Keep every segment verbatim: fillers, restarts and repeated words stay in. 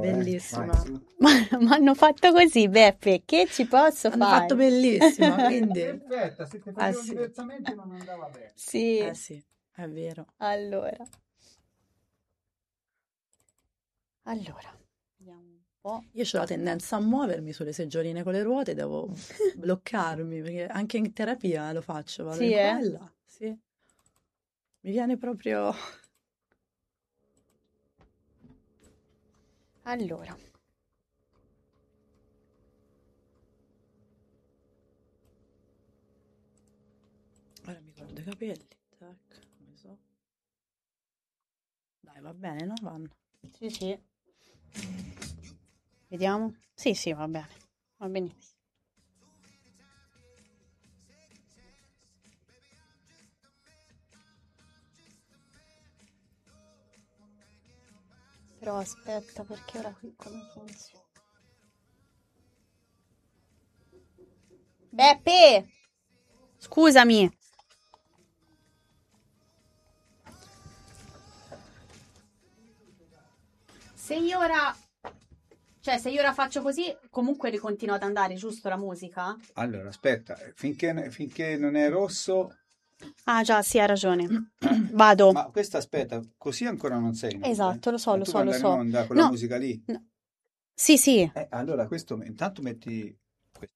bellissima. Eh. Ma mi hanno fatto così, Beppe, che ci posso Hanno fare? fatto bellissima, quindi... Perfetta, se ti facevo Ah, sì. diversamente non andava bene. Sì, Eh sì, è vero. allora. Allora, vediamo un po'. Io ho la tendenza a muovermi sulle seggioline con le ruote, devo bloccarmi, perché anche in terapia lo faccio, vado Sì, in eh? qua e là, sì. Mi viene proprio... Allora. Ora mi guardo i capelli, tac, come so. Dai, va bene, no? Vanno. Sì, sì. Vediamo. Sì, sì, va bene. Va benissimo. Però aspetta, perché ora qui come funziona? Beppe! Scusami. Se io ora... Cioè, se io ora faccio così, comunque ricontinua ad andare, giusto, la musica? Allora, aspetta, finché, finché non è rosso... Ah, già, sì, hai ragione. Vado. Ma questa aspetta, così ancora non sei in onda. Esatto, lo so, Ma lo tu so, puoi lo andare so. in onda con No. la musica lì? No. Sì, sì. Eh, allora, questo, intanto metti... questo.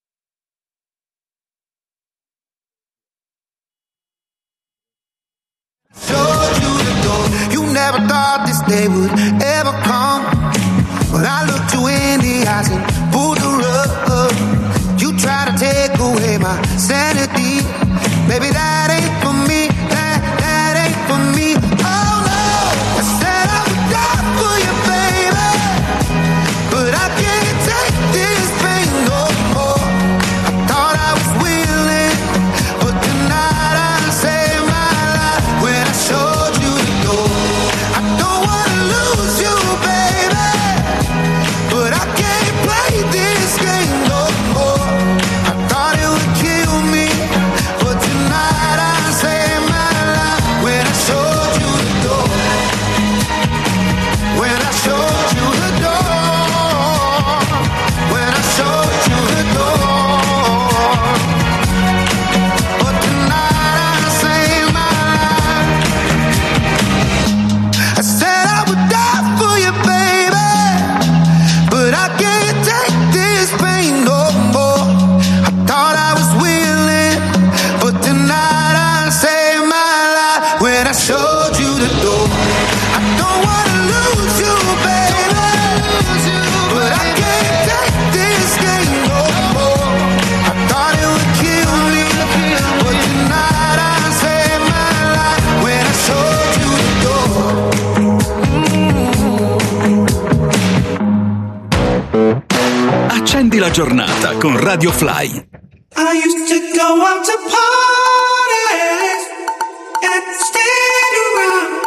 You never thought this day would ever come, but I looked you in the eyes and pulled the rug. You try to take away my sanity, baby, that ain't for me, that, that ain't for me. Oh no, I said I would die for you, baby, but I can't take this pain no more. I thought I was willing, but tonight I saved my life when I showed you the door. I don't wanna lose you, baby, but I can't play this game no more. I thought it would kill me, but tonight I saved my life when I showed you the door. When I showed you the door. When I showed you the door. But tonight I saved my life. I said I would die for you, baby, but I can't take this pain no more. I thought I was willing, but tonight I saved my life when I showed you the door. I don't wanna lose you, baby, but I can't take this game no more. I thought it would kill me, but tonight I saved my life when I showed you the door. Accendi la giornata con Radio Fly. I used to go out to parties and stand around,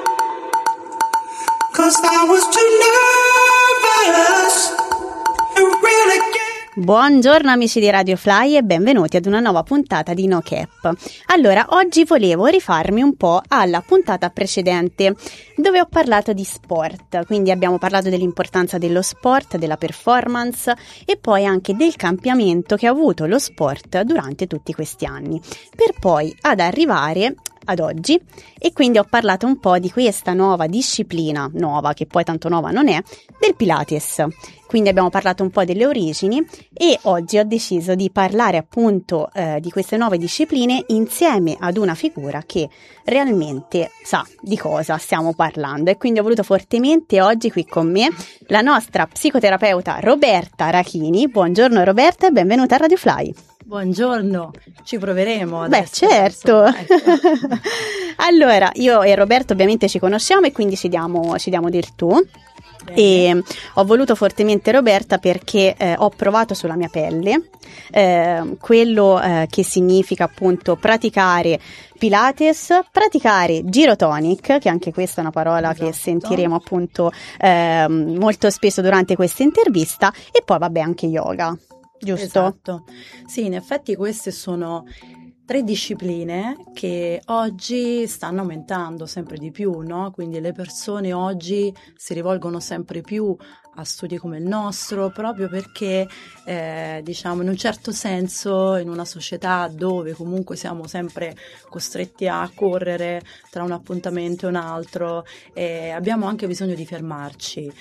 'cause I was too nervous to really get. Buongiorno amici di Radio Fly e benvenuti ad una nuova puntata di No Cap. Allora, oggi volevo rifarmi un po' alla puntata precedente dove ho parlato di sport, quindi abbiamo parlato dell'importanza dello sport, della performance e poi anche del cambiamento che ha avuto lo sport durante tutti questi anni, per poi ad arrivare ad oggi e quindi ho parlato un po' di questa nuova disciplina, nuova che poi tanto nuova non è, del Pilates. Quindi abbiamo parlato un po' delle origini e oggi ho deciso di parlare appunto eh, di queste nuove discipline insieme ad una figura che realmente sa di cosa stiamo parlando e quindi ho voluto fortemente oggi qui con me la nostra psicoterapeuta Roberta Rachini. Buongiorno Roberta e benvenuta a Radio Fly. Buongiorno, ci proveremo Beh, adesso. certo. Ecco. Allora, io e Roberto ovviamente ci conosciamo e quindi ci diamo, ci diamo del tu. Bene. E ho voluto fortemente Roberta perché eh, ho provato sulla mia pelle eh, quello eh, che significa appunto praticare Pilates, praticare Gyrotonic, che anche questa è una parola Esatto. che sentiremo appunto eh, molto spesso durante questa intervista, e poi vabbè anche yoga, giusto? Esatto. Sì, in effetti queste sono tre discipline che oggi stanno aumentando sempre di più, no? Quindi le persone oggi si rivolgono sempre più a studi come il nostro, proprio perché eh, diciamo in un certo senso in una società dove comunque siamo sempre costretti a correre tra un appuntamento e un altro, eh, abbiamo anche bisogno di fermarci,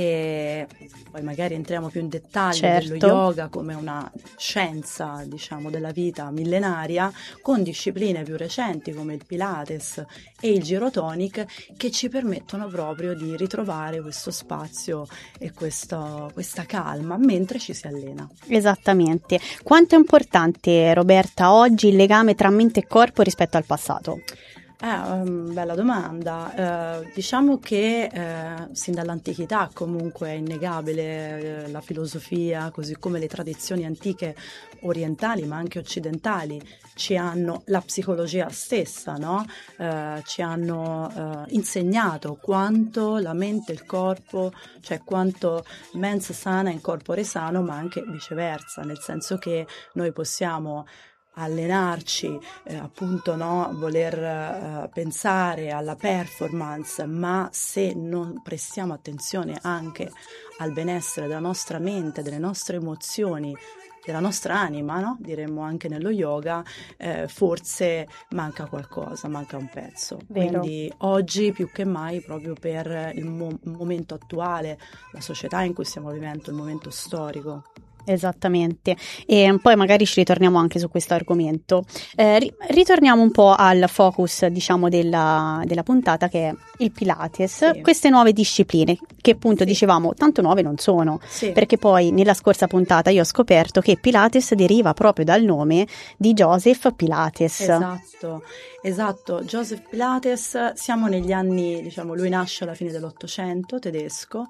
e poi magari entriamo più in dettaglio certo. dello yoga come una scienza, diciamo, della vita millenaria, con discipline più recenti come il Pilates e il Gyrotonic, che ci permettono proprio di ritrovare questo spazio e questo, questa calma mentre ci si allena. Esattamente. Quanto è importante, Roberta, oggi il legame tra mente e corpo rispetto al passato? Eh, um, bella domanda. Eh, diciamo che eh, sin dall'antichità comunque è innegabile eh, la filosofia, così come le tradizioni antiche orientali ma anche occidentali ci hanno, la psicologia stessa, no? Eh, ci hanno eh, insegnato quanto la mente e il corpo, cioè quanto mens sana in corpore sano, ma anche viceversa, nel senso che noi possiamo allenarci, eh, appunto, no, voler eh, pensare alla performance, ma se non prestiamo attenzione anche al benessere della nostra mente, delle nostre emozioni, della nostra anima, no? Diremmo anche nello yoga, eh, forse manca qualcosa, manca un pezzo. Vero. Quindi oggi più che mai, proprio per il mo- momento attuale, la società in cui stiamo vivendo, il momento storico. Esattamente, e poi magari ci ritorniamo anche su questo argomento. Eh, ri- ritorniamo un po' al focus, diciamo, della, della puntata, che è il Pilates, sì. Queste nuove discipline che appunto sì. dicevamo tanto nuove non sono, sì. perché poi nella scorsa puntata io ho scoperto che Pilates deriva proprio dal nome di Joseph Pilates. Esatto, esatto, Joseph Pilates, siamo negli anni, diciamo, lui nasce alla fine dell'Ottocento, tedesco,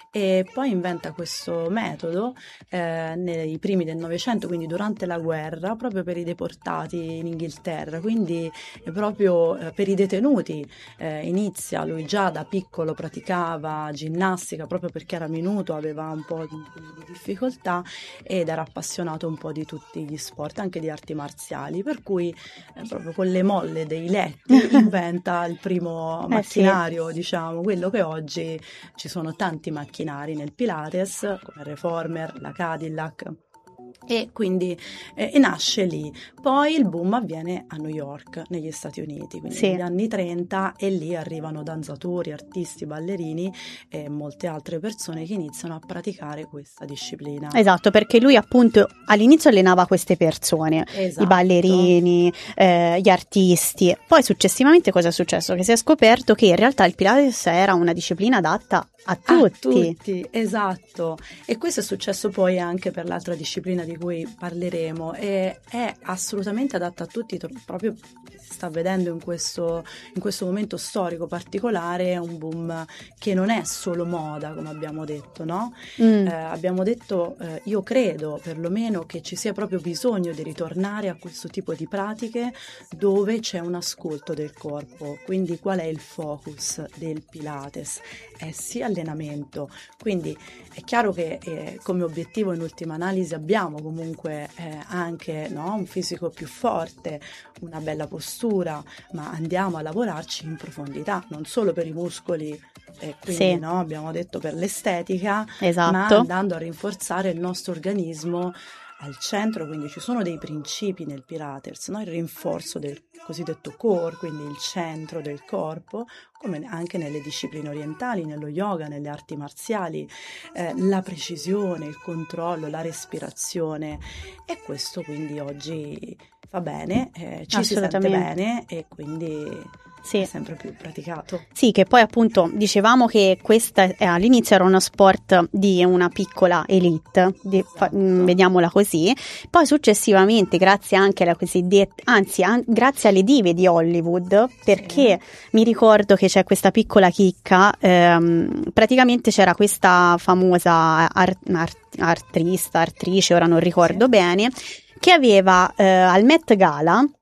e poi inventa questo metodo eh, nei primi del Novecento, quindi durante la guerra, proprio per i deportati in Inghilterra, quindi eh, proprio eh, per i detenuti. Eh, inizia, lui già da piccolo praticava ginnastica proprio perché era minuto, aveva un po' di, di difficoltà ed era appassionato un po' di tutti gli sport, anche di arti marziali, per cui eh, proprio con le molle dei letti inventa il primo macchinario, eh sì. diciamo, quello che oggi ci sono tanti macchinari nel Pilates, come il Reformer, la Cadillac, e quindi eh, e nasce lì. Poi il boom avviene a New York, negli Stati Uniti, quindi sì. negli anni trenta, e lì arrivano danzatori, artisti, ballerini e molte altre persone che iniziano a praticare questa disciplina. Esatto, perché lui appunto all'inizio allenava queste persone, esatto. i ballerini, eh, gli artisti. Poi successivamente cosa è successo? Che si è scoperto che in realtà il Pilates era una disciplina adatta a tutti. A tutti, esatto. E questo è successo poi anche per l'altra disciplina di cui parleremo, e è assolutamente adatta a tutti, proprio si sta vedendo in questo, in questo momento storico particolare un boom che non è solo moda, come abbiamo detto, no? Mm. Eh, abbiamo detto, eh, io credo perlomeno che ci sia proprio bisogno di ritornare a questo tipo di pratiche dove c'è un ascolto del corpo. Quindi qual è il focus del Pilates? È sia allenamento, quindi è chiaro che eh, come obiettivo in ultima analisi abbiamo comunque eh, anche, no, un fisico più forte, una bella postura, ma andiamo a lavorarci in profondità, non solo per i muscoli, e quindi sì. no, abbiamo detto per l'estetica, esatto. ma andando a rinforzare il nostro organismo al centro. Quindi ci sono dei principi nel Pilates, no? Il rinforzo del cosiddetto core, quindi il centro del corpo, come anche nelle discipline orientali, nello yoga, nelle arti marziali, eh, la precisione, il controllo, la respirazione, e questo quindi oggi fa bene, eh, ci si sente bene, e quindi sì. è sempre più praticato. Sì, che poi appunto dicevamo che questa eh, all'inizio era uno sport di una piccola elite, di, esatto. fa, mh, vediamola così, poi successivamente grazie anche alla cosiddetta, anzi an- grazie alle dive di Hollywood, perché sì. mi ricordo che c'è questa piccola chicca, ehm, praticamente c'era questa famosa art- art- artista, attrice, ora non ricordo sì. bene, che aveva eh, al Met Gala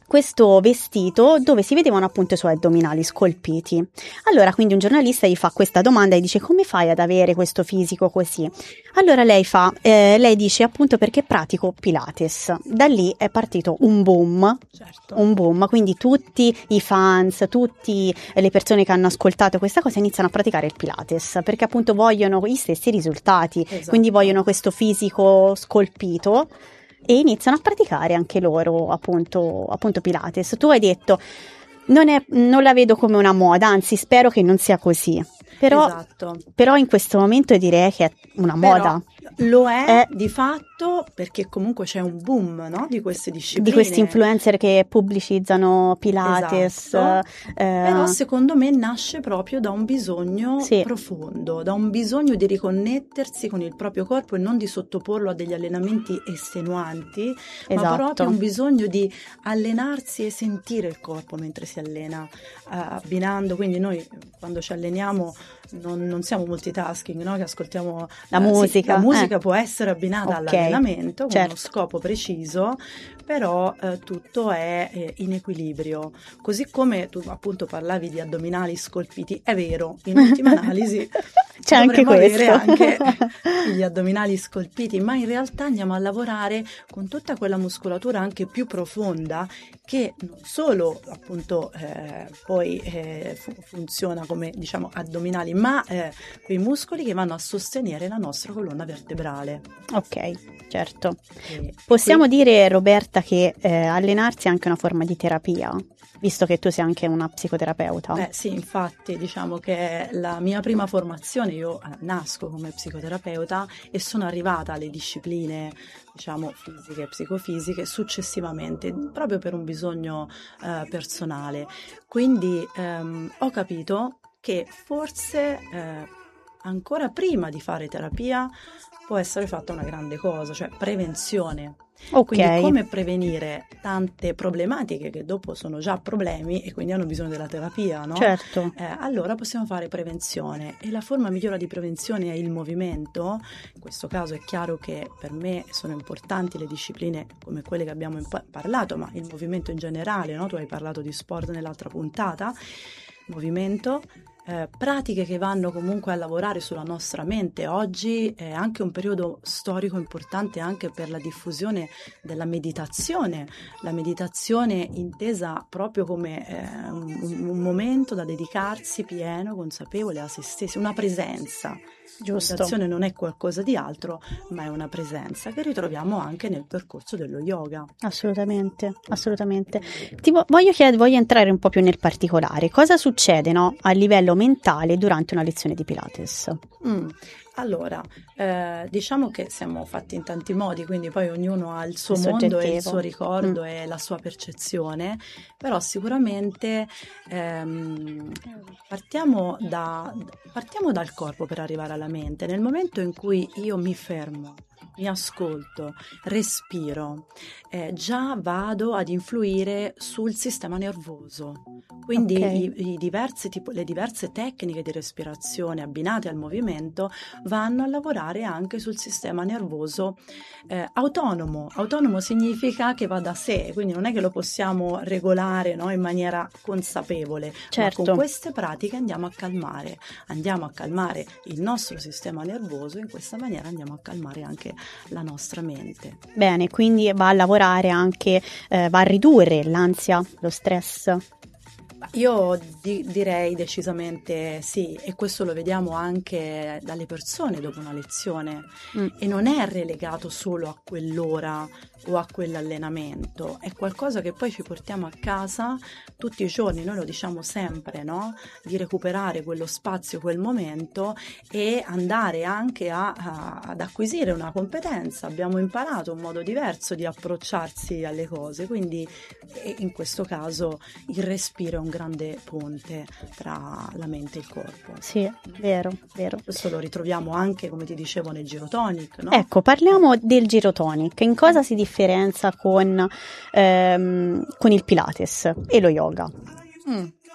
questo vestito dove si vedevano appunto i suoi addominali scolpiti. Allora quindi un giornalista gli fa questa domanda e dice: come fai ad avere questo fisico così? Allora lei fa, eh, lei dice appunto perché pratico Pilates. Da lì è partito un boom, Certo. un boom, quindi tutti i fans, tutte le persone che hanno ascoltato questa cosa iniziano a praticare il Pilates perché appunto vogliono gli stessi risultati, Esatto. quindi vogliono questo fisico scolpito e iniziano a praticare anche loro appunto, appunto Pilates. Tu hai detto non, è, non la vedo come una moda, anzi spero che non sia così, però, Esatto. però in questo momento direi che è una Però moda. lo è È- di fatto perché comunque c'è un boom, no? Di queste discipline. Di questi influencer che pubblicizzano Pilates, Esatto. eh, Però secondo me nasce proprio da un bisogno Sì. profondo, da un bisogno di riconnettersi con il proprio corpo e non di sottoporlo a degli allenamenti estenuanti, ma esatto. proprio un bisogno di allenarsi e sentire il corpo mentre si allena, eh, abbinando. Quindi noi quando ci alleniamo non, non siamo multitasking, no? Che ascoltiamo La eh, sì, musica, la musica eh. può essere abbinata Ok, all'allenamento con certo. uno scopo preciso, però eh, tutto è eh, in equilibrio. Così come tu appunto parlavi di addominali scolpiti, è vero, in ultima analisi C'è anche dovremmo avere questo. anche gli addominali scolpiti, ma in realtà andiamo a lavorare con tutta quella muscolatura anche più profonda che non solo appunto eh, poi eh, fu- funziona come diciamo addominali, ma eh, quei muscoli che vanno a sostenere la nostra colonna vertebrale. Ok, certo. E Possiamo qui- dire, Roberta, che eh, allenarsi è anche una forma di terapia, visto che tu sei anche una psicoterapeuta. Beh, sì, infatti diciamo che è la mia prima formazione, io eh, nasco come psicoterapeuta e sono arrivata alle discipline diciamo fisiche e psicofisiche successivamente, proprio per un bisogno eh, personale. Quindi ehm, ho capito che forse eh, ancora prima di fare terapia può essere fatta una grande cosa, cioè prevenzione. Ok, Quindi come prevenire tante problematiche che dopo sono già problemi e quindi hanno bisogno della terapia, no? certo. Eh, allora possiamo fare prevenzione e la forma migliore di prevenzione è il movimento. In questo caso è chiaro che per me sono importanti le discipline come quelle che abbiamo impa- parlato, ma il movimento in generale, no? Tu hai parlato di sport nell'altra puntata, movimento. Eh, pratiche che vanno comunque a lavorare sulla nostra mente. Oggi è anche un periodo storico importante anche per la diffusione della meditazione, la meditazione intesa proprio come eh, un, un momento da dedicarsi pieno, consapevole a se stessi, una presenza. La Giusto. meditazione non è qualcosa di altro, ma è una presenza che ritroviamo anche nel percorso dello yoga. Assolutamente, assolutamente. Ti vo- voglio chiedere, voglio entrare un po' più nel particolare. Cosa succede, no, a livello mentale durante una lezione di Pilates? Mm. Allora, eh, diciamo che siamo fatti in tanti modi, quindi poi ognuno ha il suo È mondo e il soggettivo. suo ricordo Mm. e la sua percezione, però sicuramente ehm, partiamo, da, partiamo dal corpo per arrivare alla mente. Nel momento in cui io mi fermo, mi ascolto, respiro, eh, già vado ad influire sul sistema nervoso. Quindi Ok. i, i diversi tipo, le diverse tecniche di respirazione abbinate al movimento vanno a lavorare anche sul sistema nervoso eh, autonomo. Autonomo significa che va da sé, quindi non è che lo possiamo regolare, no, in maniera consapevole. Certo. Ma con queste pratiche andiamo a calmare, andiamo a calmare il nostro sistema nervoso e in questa maniera andiamo a calmare anche la nostra mente. Bene, quindi va a lavorare anche, eh, va a ridurre l'ansia, lo stress. Io di- direi decisamente sì, e questo lo vediamo anche dalle persone dopo una lezione. Mm. E non è relegato solo a quell'ora o a quell'allenamento, è qualcosa che poi ci portiamo a casa tutti i giorni. Noi lo diciamo sempre, no? Di recuperare quello spazio, quel momento e andare anche a, a- ad acquisire una competenza. Abbiamo imparato un modo diverso di approcciarsi alle cose, quindi e in questo caso il respiro è un grande ponte tra la mente e il corpo. Sì, vero, vero. Questo lo ritroviamo anche, come ti dicevo, nel Girotonic, no? Ecco, parliamo del Girotonic. In cosa si differenzia con, ehm, con il Pilates e lo yoga? Mm.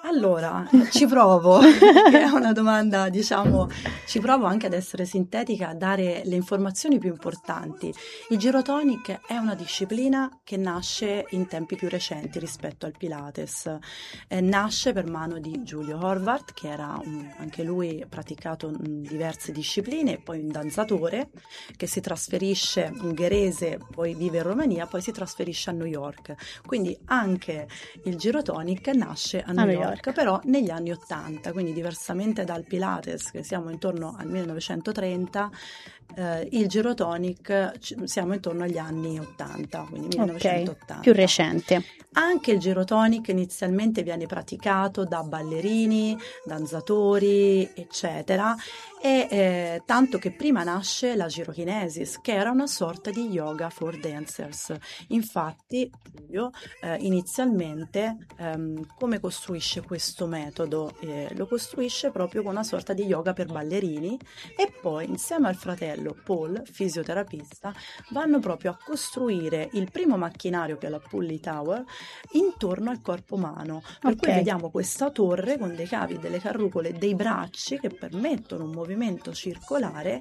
Allora, ci provo, perché è una domanda, diciamo, ci provo anche ad essere sintetica, a dare le informazioni più importanti. Il Gyrotonic è una disciplina che nasce in tempi più recenti rispetto al Pilates. Eh, nasce per mano di Giulio Horvath, che era un, anche lui praticato in diverse discipline, poi un danzatore che si trasferisce, ungherese, poi vive in Romania, poi si trasferisce a New York. Quindi anche il Gyrotonic nasce a New, a New York. York, però negli anni ottanta, quindi diversamente dal Pilates, che siamo intorno al millenovecentotrenta, eh, il Gyrotonic siamo intorno agli anni ottanta, quindi millenovecentottanta. Okay, più recente. Anche il Gyrotonic inizialmente viene praticato da ballerini, danzatori, eccetera, e eh, tanto che prima nasce la gyrokinesis, che era una sorta di yoga for dancers. Infatti, Giulio eh, inizialmente ehm, come costruisce questo metodo? Eh, lo costruisce proprio con una sorta di yoga per ballerini, e poi insieme al fratello Paul, fisioterapista, vanno proprio a costruire il primo macchinario, che è la pulley tower, intorno al corpo umano. Per Okay. cui vediamo questa torre con dei cavi, delle carrucole, dei bracci che permettono un movimento circolare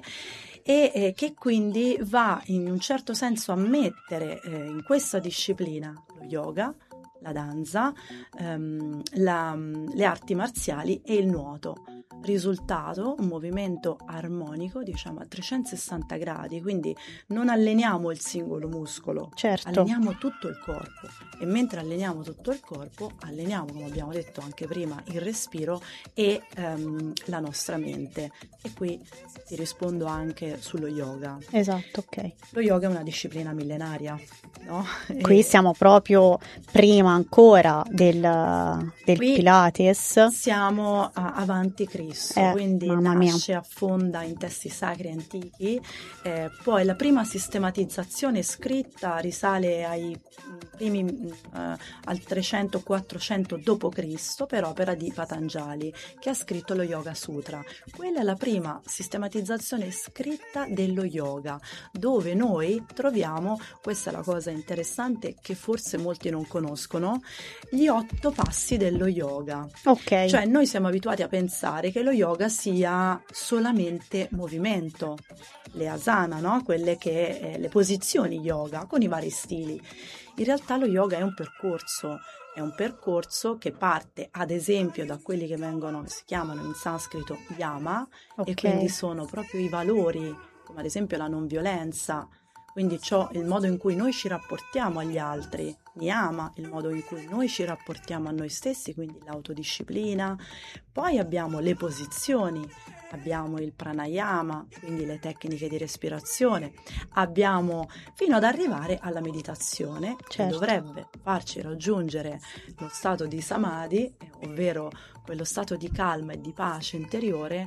e eh, che quindi va in un certo senso a mettere eh, in questa disciplina lo yoga, la danza, ehm, la, le arti marziali e il nuoto. Risultato, un movimento armonico, diciamo a trecentosessanta gradi, quindi non alleniamo il singolo muscolo, Certo. alleniamo tutto il corpo, e mentre alleniamo tutto il corpo alleniamo, come abbiamo detto anche prima, il respiro e ehm, la nostra mente. E qui ti rispondo anche sullo yoga. Esatto, ok. Lo yoga è una disciplina millenaria, no? Qui E siamo proprio prima ancora del, del qui Pilates. siamo a- avanti Cristo, Eh, quindi mamma mia. nasce, affonda in testi sacri antichi, eh, poi la prima sistematizzazione scritta risale ai mm, primi mm, eh, al trecento quattrocento dopo Cristo, per opera di Patanjali, che ha scritto lo Yoga Sutra. Quella è la prima sistematizzazione scritta dello yoga, dove noi troviamo, questa è la cosa interessante che forse molti non conoscono, gli otto passi dello yoga. Ok. Cioè noi siamo abituati a pensare che lo yoga sia solamente movimento, le asana, no? Quelle che eh, le posizioni yoga con i vari stili. In realtà lo yoga è un percorso, è un percorso che parte ad esempio da quelli che vengono, che si chiamano in sanscrito yama, Ok. e quindi sono proprio i valori, come ad esempio la non violenza, quindi ciò, il modo in cui noi ci rapportiamo agli altri, niyama, il modo in cui noi ci rapportiamo a noi stessi, quindi l'autodisciplina. Poi abbiamo le posizioni, abbiamo il pranayama, quindi le tecniche di respirazione, abbiamo fino ad arrivare alla meditazione, che Certo. dovrebbe farci raggiungere lo stato di samadhi, ovvero quello stato di calma e di pace interiore,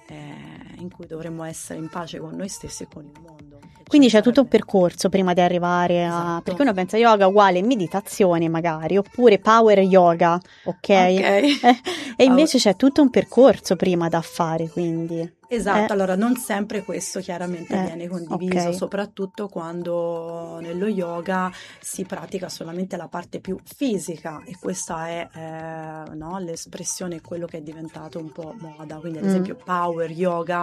eh, in cui dovremmo essere in pace con noi stessi e con il mondo. Quindi c'è Cioè, tutto un sarebbe- percorso prima di arrivare a... Esatto. Perché uno pensa yoga uguale meditazione magari, oppure power yoga, ok? Ok. Eh, e invece c'è tutto un percorso prima da fare, quindi... Esatto, Eh. allora non sempre questo chiaramente Eh, viene condiviso, ok. soprattutto quando nello yoga si pratica solamente la parte più fisica, e questa è eh, no, l'espressione, quello che è diventato un po' moda, quindi ad Mm. esempio power yoga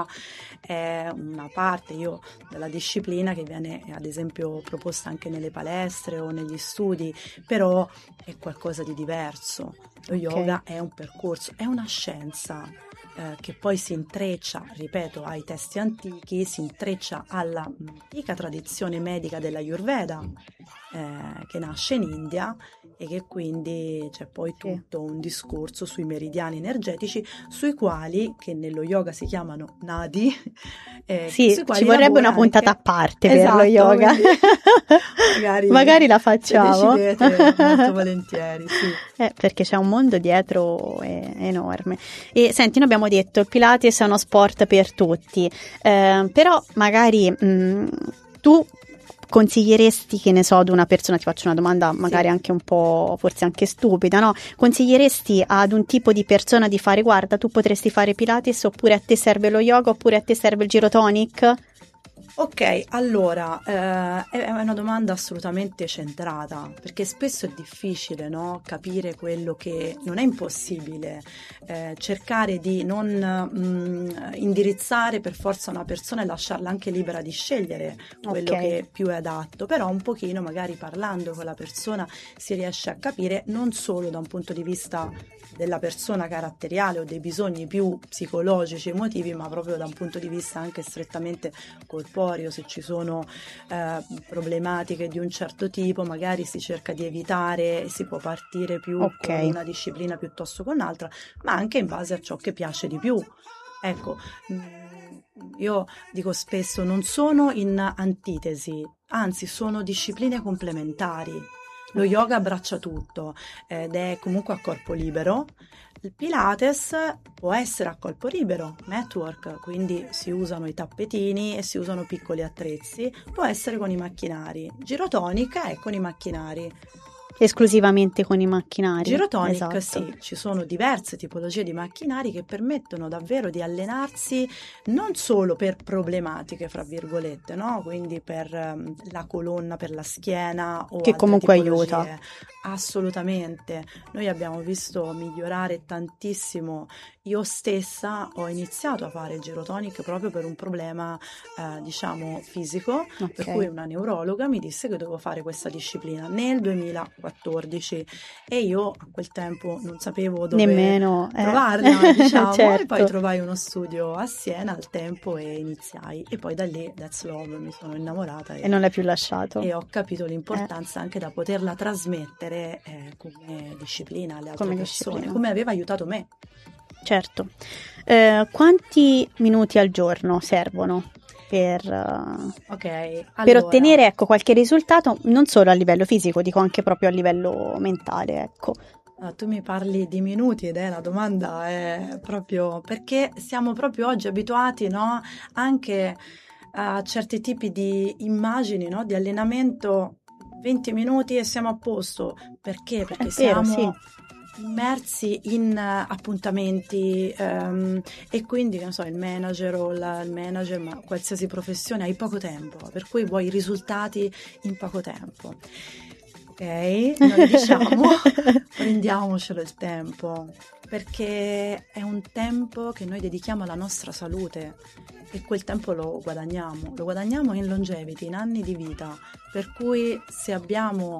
è una parte io, della disciplina che viene ad esempio proposta anche nelle palestre o negli studi, però è qualcosa di diverso. Lo yoga è un percorso, è una scienza eh, che poi si intreccia, ripeto, ai testi antichi, si intreccia alla antica tradizione medica dell'Ayurveda, eh, che nasce in India, e che quindi c'è poi Sì. tutto un discorso sui meridiani energetici, sui quali, che nello yoga si chiamano nadi, eh, Sì, sui quali ci vorrebbe una lavora puntata anche- a parte Esatto, per lo yoga. quindi magari, Magari la se facciamo. decidete, molto volentieri, sì. Eh, perché c'è un mondo dietro eh, enorme. E senti, noi abbiamo detto il Pilates è uno sport per tutti, eh, però magari mh, tu consiglieresti, che ne so, ad una persona, ti faccio una domanda magari Sì. anche un po', forse anche stupida, no? Consiglieresti ad un tipo di persona di fare, guarda, tu potresti fare Pilates, oppure a te serve lo yoga, oppure a te serve il Gyrotonic? Ok, allora, eh, è una domanda assolutamente centrata, perché spesso è difficile, no? Capire quello che non è impossibile, eh, cercare di non mh, indirizzare per forza una persona e lasciarla anche libera di scegliere quello Ok. che più è adatto, però un pochino magari parlando con la persona si riesce a capire non solo da un punto di vista della persona caratteriale o dei bisogni più psicologici, emotivi, ma proprio da un punto di vista anche strettamente corporeo, se ci sono eh, problematiche di un certo tipo, magari si cerca di evitare e si può partire più Ok. con una disciplina piuttosto che un'altra, ma anche in base a ciò che piace di più. Ecco, mh, io dico spesso non sono in antitesi, anzi sono discipline complementari. Lo yoga abbraccia tutto ed è comunque a corpo libero. Il Pilates può essere a corpo libero, network, quindi si usano i tappetini e si usano piccoli attrezzi, può essere con i macchinari. Girotonic è con i macchinari. Esclusivamente con i macchinari. Girotonic, Esatto. sì, ci sono diverse tipologie di macchinari che permettono davvero di allenarsi non solo per problematiche, fra virgolette, no? Quindi per um, la colonna, per la schiena o Che altre comunque tipologie. aiuta. Assolutamente. Noi abbiamo visto migliorare tantissimo. Io stessa ho iniziato a fare il girotonic proprio per un problema, eh, diciamo, fisico, Ok. per cui una neurologa mi disse che dovevo fare questa disciplina nel duemilaquattordici e io a quel tempo non sapevo dove Nemmeno eh. trovarla, diciamo, Certo. e poi trovai uno studio a Siena al tempo e iniziai e poi da lì that's love, mi sono innamorata e, E non l'hai più lasciato. e ho capito l'importanza anche da poterla trasmettere eh, come disciplina alle altre Come persone, disciplina. come aveva aiutato me. Certo. Eh, quanti minuti al giorno servono per, eh, Ok, per allora, ottenere ecco, qualche risultato, non solo a livello fisico, dico anche proprio a livello mentale, ecco. ah, tu mi parli di minuti ed è la domanda è proprio perché siamo proprio oggi abituati, no, anche a certi tipi di immagini, no, di allenamento venti minuti e siamo a posto. Perché? Perché È vero, siamo sì. immersi in eh, appuntamenti ehm, e quindi, che ne so, il manager o la, il manager, ma qualsiasi professione hai poco tempo, per cui vuoi i risultati in poco tempo. Ok, noi diciamo prendiamocelo il tempo, perché è un tempo che noi dedichiamo alla nostra salute e quel tempo lo guadagniamo, lo guadagniamo in longevity, in anni di vita, per cui se abbiamo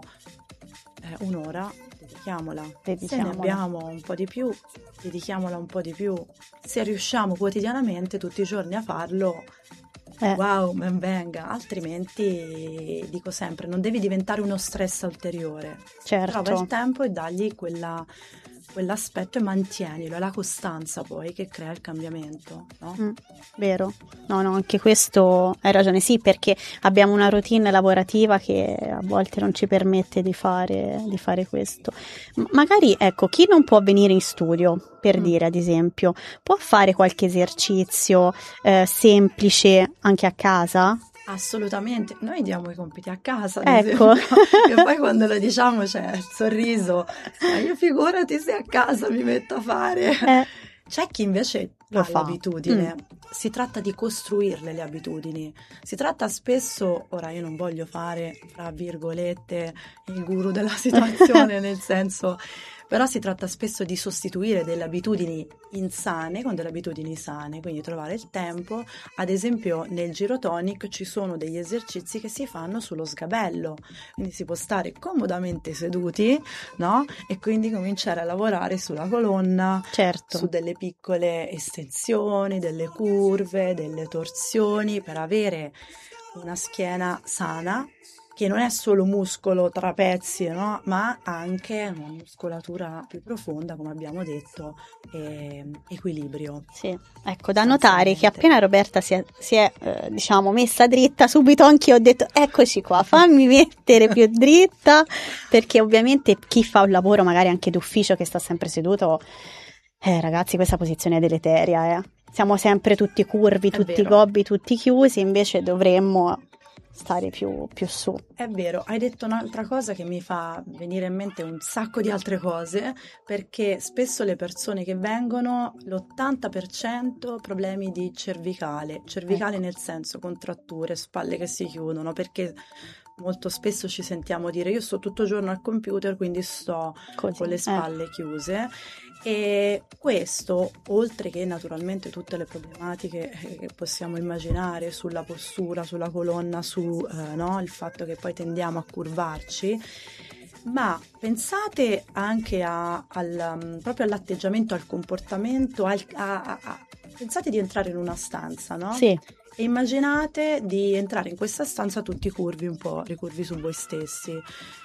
eh, un'ora, dedichiamola. Se ne Dedichiamola. abbiamo un po' di più, dedichiamola un po' di più. Se riusciamo quotidianamente tutti i giorni a farlo, Eh. wow, ben venga, altrimenti dico sempre, non devi diventare uno stress ulteriore. Certo. Trova il tempo e dagli quella, quell'aspetto e mantienilo, è la costanza poi che crea il cambiamento, no? Mm, vero, no, no, anche questo hai ragione, sì, perché abbiamo una routine lavorativa che a volte non ci permette di fare, di fare questo. M- magari, ecco, chi non può venire in studio, per Mm. dire, ad esempio, può fare qualche esercizio eh, semplice anche a casa? Assolutamente, noi diamo i compiti a casa, ad Ecco. esempio, e poi quando lo diciamo c'è il sorriso, ma io figurati se a casa mi metto a fare. Eh, C'è chi invece Lo ha fa. l'abitudine, Mm. si tratta di costruirle le abitudini, si tratta spesso, ora io non voglio fare, tra virgolette, il guru della situazione, nel senso, però si tratta spesso di sostituire delle abitudini insane con delle abitudini sane, quindi trovare il tempo. Ad esempio nel girotonic ci sono degli esercizi che si fanno sullo sgabello, quindi si può stare comodamente seduti, no? E quindi cominciare a lavorare sulla colonna, certo. su delle piccole estensioni, delle curve, delle torsioni per avere una schiena sana, che non è solo muscolo, trapezi, no? Ma anche una muscolatura più profonda, come abbiamo detto, e equilibrio. Sì, ecco, da notare che Sostanzialmente. appena Roberta si è, si è eh, diciamo, messa dritta, subito anch'io ho detto eccoci qua, fammi mettere più dritta, perché ovviamente chi fa un lavoro magari anche d'ufficio che sta sempre seduto, eh, ragazzi, questa posizione è deleteria, eh. Siamo sempre tutti curvi, È tutti vero. gobbi, tutti chiusi, invece dovremmo stare più, più su. È vero, hai detto un'altra cosa che mi fa venire in mente un sacco di altre cose, perché spesso le persone che vengono, l'ottanta per cento problemi di cervicale, cervicale Ecco. nel senso contratture, spalle che si chiudono, perché molto spesso ci sentiamo dire io sto tutto il giorno al computer, quindi sto Così, con le eh. spalle chiuse, e questo, oltre che naturalmente tutte le problematiche che possiamo immaginare sulla postura, sulla colonna, su eh, no, il fatto che poi tendiamo a curvarci, ma pensate anche a, al, um, proprio all'atteggiamento, al comportamento, al, a, a, a- pensate di entrare in una stanza, no? Sì, E immaginate di entrare in questa stanza tutti curvi, un po' ricurvi su voi stessi.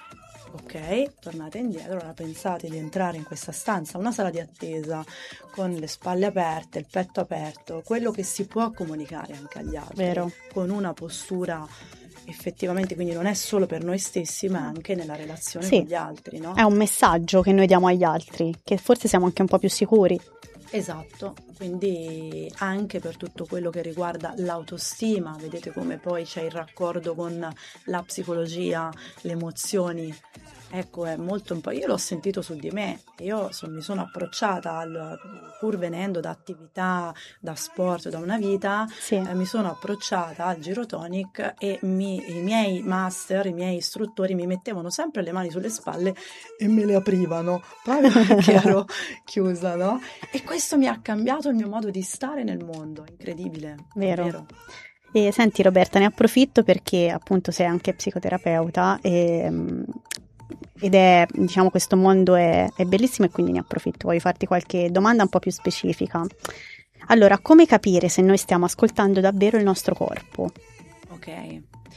Ok, tornate indietro, ora pensate di entrare in questa stanza, una sala di attesa, con le spalle aperte, il petto aperto, quello che si può comunicare anche agli altri, Vero. con una postura effettivamente, quindi non è solo per noi stessi, ma anche nella relazione Sì. con gli altri, no? è un messaggio che noi diamo agli altri, che forse siamo anche un po' più sicuri. Esatto, quindi anche per tutto quello che riguarda l'autostima, vedete come poi c'è il raccordo con la psicologia, le emozioni, ecco è molto un po', io l'ho sentito su di me, io so- mi sono approcciata al, pur venendo da attività, da sport, da una vita, Sì. eh, mi sono approcciata al Girotonic e mi- i miei master, i miei istruttori mi mettevano sempre le mani sulle spalle e me le aprivano, proprio perché ero chiusa, no? E questo mi ha cambiato il mio modo di stare nel mondo, incredibile, Vero. davvero. E senti Roberta, ne approfitto perché appunto sei anche psicoterapeuta e, mm, ed è, diciamo, questo mondo è, è bellissimo e quindi ne approfitto. Voglio farti qualche domanda un po' più specifica. Allora, come capire se noi stiamo ascoltando davvero il nostro corpo? Ok.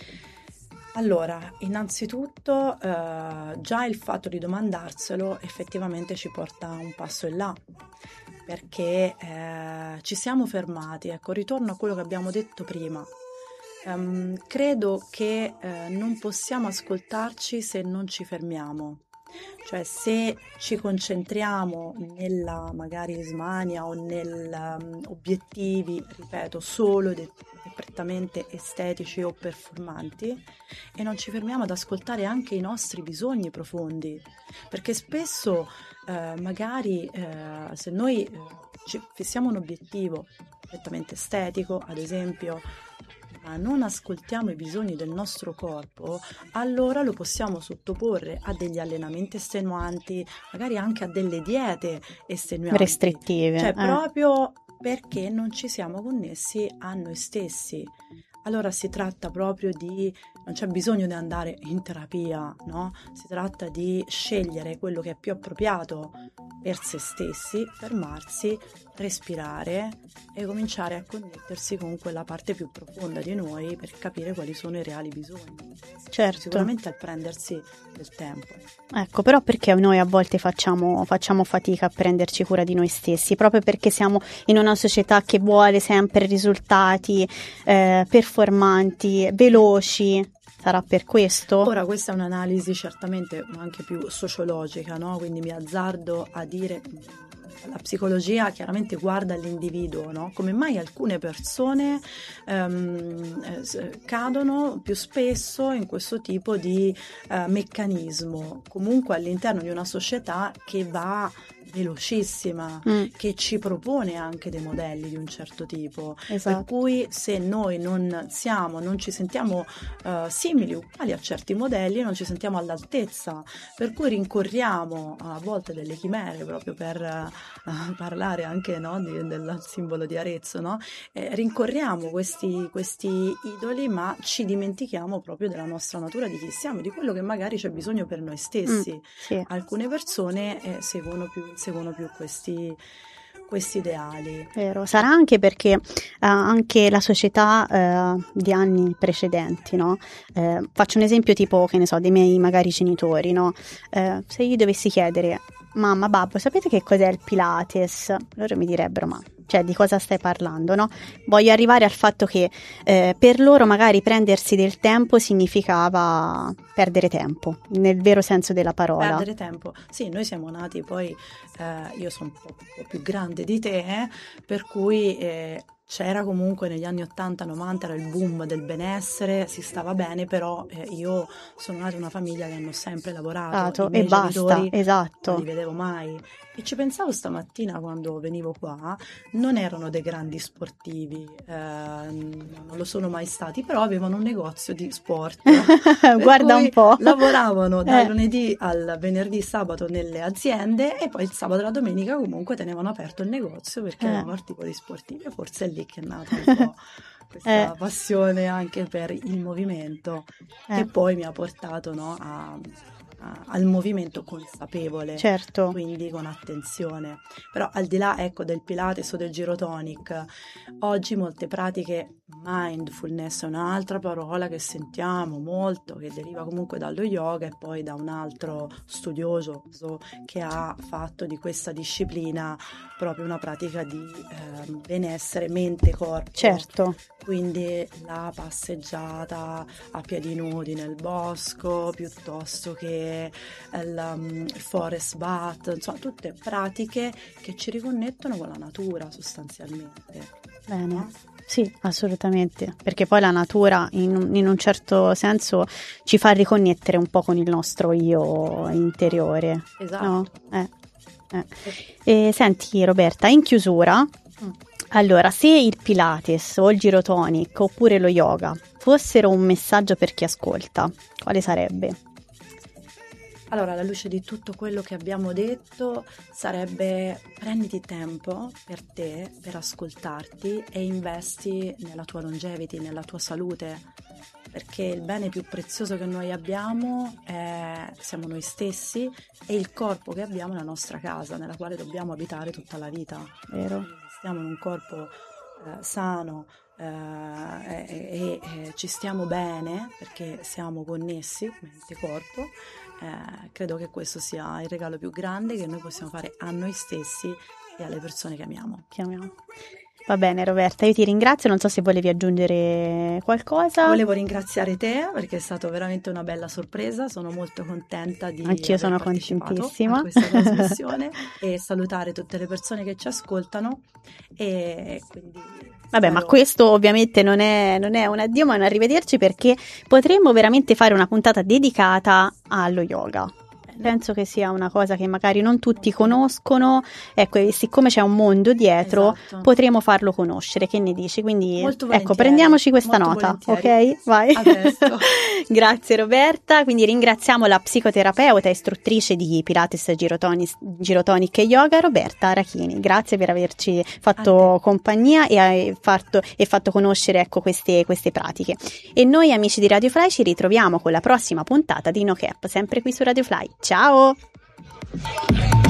Allora, innanzitutto eh, già il fatto di domandarselo effettivamente ci porta un passo in là, perché eh, ci siamo fermati. Ecco, ritorno a quello che abbiamo detto prima. Ehm, credo che eh, non possiamo ascoltarci se non ci fermiamo. Cioè, se ci concentriamo nella magari smania o negli obiettivi, ripeto, solo ed- e prettamente estetici o performanti, e non ci fermiamo ad ascoltare anche i nostri bisogni profondi, perché spesso eh, magari eh, se noi eh, ci fissiamo un obiettivo prettamente estetico, ad esempio, ma non ascoltiamo i bisogni del nostro corpo, allora lo possiamo sottoporre a degli allenamenti estenuanti, magari anche a delle diete estenuanti. Restrittive. Cioè, eh. proprio perché non ci siamo connessi a noi stessi. Allora si tratta proprio di, non c'è bisogno di andare in terapia, no? Si tratta di scegliere quello che è più appropriato per se stessi, fermarsi, respirare e cominciare a connettersi con quella parte più profonda di noi per capire quali sono i reali bisogni. Certo. Sicuramente al prendersi del tempo. Ecco, però perché noi a volte facciamo, facciamo fatica a prenderci cura di noi stessi? Proprio perché siamo in una società che vuole sempre risultati eh, performanti, veloci. Sarà per questo? Ora questa è un'analisi certamente anche più sociologica, no? Quindi mi azzardo a dire, la psicologia chiaramente guarda l'individuo, no? Come mai alcune persone ehm, eh, cadono più spesso in questo tipo di eh, meccanismo, comunque all'interno di una società che va velocissima, Mm, che ci propone anche dei modelli di un certo tipo, esatto. per cui se noi non siamo, non ci sentiamo eh, simili, uguali a certi modelli, non ci sentiamo all'altezza, per cui rincorriamo a volte delle chimere, proprio per eh, parlare anche, no, di- del simbolo di Arezzo, no? Eh, rincorriamo questi, questi idoli, ma ci dimentichiamo proprio della nostra natura, di chi siamo, di quello che magari c'è bisogno per noi stessi. Mm, sì. Alcune persone eh, seguono più, seguono più questi, questi ideali. Vero, sarà anche perché eh, anche la società eh, di anni precedenti, no? Eh, faccio un esempio tipo, che ne so, dei miei magari genitori, no? Eh, se io dovessi chiedere, mamma, babbo, sapete che cos'è il Pilates? Loro mi direbbero, ma cioè di cosa stai parlando, no? Voglio arrivare al fatto che eh, per loro magari prendersi del tempo significava perdere tempo, nel vero senso della parola. Perdere tempo. Sì, noi siamo nati poi, eh, io sono un po', un po' più grande di te, eh, per cui eh, c'era comunque negli anni ottanta novanta, era il boom del benessere, si stava bene, però eh, io sono nata in una famiglia che hanno sempre lavorato, e basta, esatto. Non li vedevo mai. E ci pensavo stamattina quando venivo qua, non erano dei grandi sportivi, eh, non lo sono mai stati, però avevano un negozio di sport. Guarda un po'. Lavoravano dal eh. lunedì al venerdì, sabato nelle aziende e poi il sabato e la domenica comunque tenevano aperto il negozio perché eh. erano articoli sportivi. E forse è lì che è nata un po' questa eh. passione anche per il movimento, eh. che poi mi ha portato, no, a... al movimento consapevole, certo, quindi con attenzione. Però al di là, ecco, del Pilates o del Gyrotonic, oggi molte pratiche, mindfulness è un'altra parola che sentiamo molto, che deriva comunque dallo yoga e poi da un altro studioso che ha fatto di questa disciplina proprio una pratica di eh, benessere mente-corpo. Certo. Quindi la passeggiata a piedi nudi nel bosco, piuttosto che il, um, il forest bath, insomma tutte pratiche che ci riconnettono con la natura sostanzialmente. Bene, no? Sì, assolutamente, perché poi la natura in, in un certo senso ci fa riconnettere un po' con il nostro io interiore. Esatto. No? Eh, eh. E, senti Roberta, in chiusura, mm. allora, se il Pilates o il Gyrotonic oppure lo yoga fossero un messaggio per chi ascolta, quale sarebbe? Allora, alla luce di tutto quello che abbiamo detto, sarebbe: prenditi tempo per te, per ascoltarti e investi nella tua longevity, nella tua salute, perché il bene più prezioso che noi abbiamo è, siamo noi stessi, e il corpo che abbiamo è la nostra casa, nella quale dobbiamo abitare tutta la vita. Vero? Quindi stiamo in un corpo eh, sano, Uh, e, e, e ci stiamo bene perché siamo connessi mente e corpo. Uh, credo che questo sia il regalo più grande che noi possiamo fare a noi stessi e alle persone che amiamo. Che amiamo. Va bene Roberta, io ti ringrazio, non so se volevi aggiungere qualcosa. Volevo ringraziare te perché è stata veramente una bella sorpresa, sono molto contenta di Anch'io sono contentissima a questa trasmissione e salutare tutte le persone che ci ascoltano e quindi... Vabbè, ma questo ovviamente non è, non è un addio ma un arrivederci, perché potremmo veramente fare una puntata dedicata allo yoga. Penso che sia una cosa che magari non tutti conoscono, ecco, e siccome c'è un mondo dietro, esatto, potremo farlo conoscere. Che ne dici? Quindi ecco, prendiamoci questa nota, ok? Vai. Grazie Roberta, quindi ringraziamo la psicoterapeuta e istruttrice di Pilates, Gyrotonic, Gyrotonic e Yoga, Roberta Arachini. Grazie per averci fatto compagnia e, hai fatto, e fatto conoscere, ecco, queste, queste pratiche. E noi amici di Radio Fly ci ritroviamo con la prossima puntata di No Cap, sempre qui su Radio Fly. Ciao!